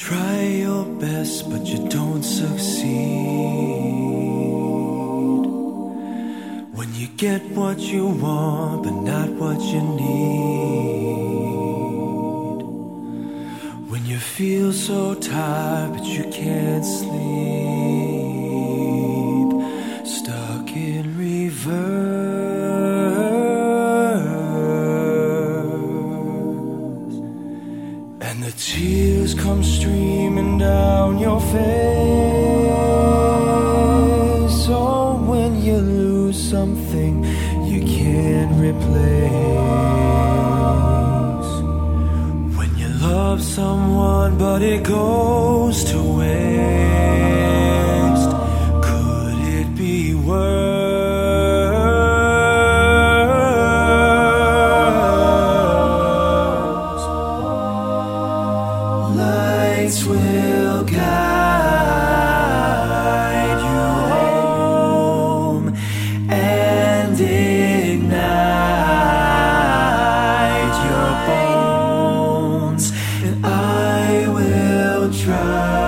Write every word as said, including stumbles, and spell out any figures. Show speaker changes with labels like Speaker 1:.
Speaker 1: try your best, but you don't succeed. When you get what you want, but not what you need. When you feel so tired, but you can't sleep. Stuck in reverse. And the tears come streaming down your face. Oh, when you lose something you can't replace. When you love someone but it goes to waste. Could it be worse? Lights will guide you home and ignite your bones, and I will try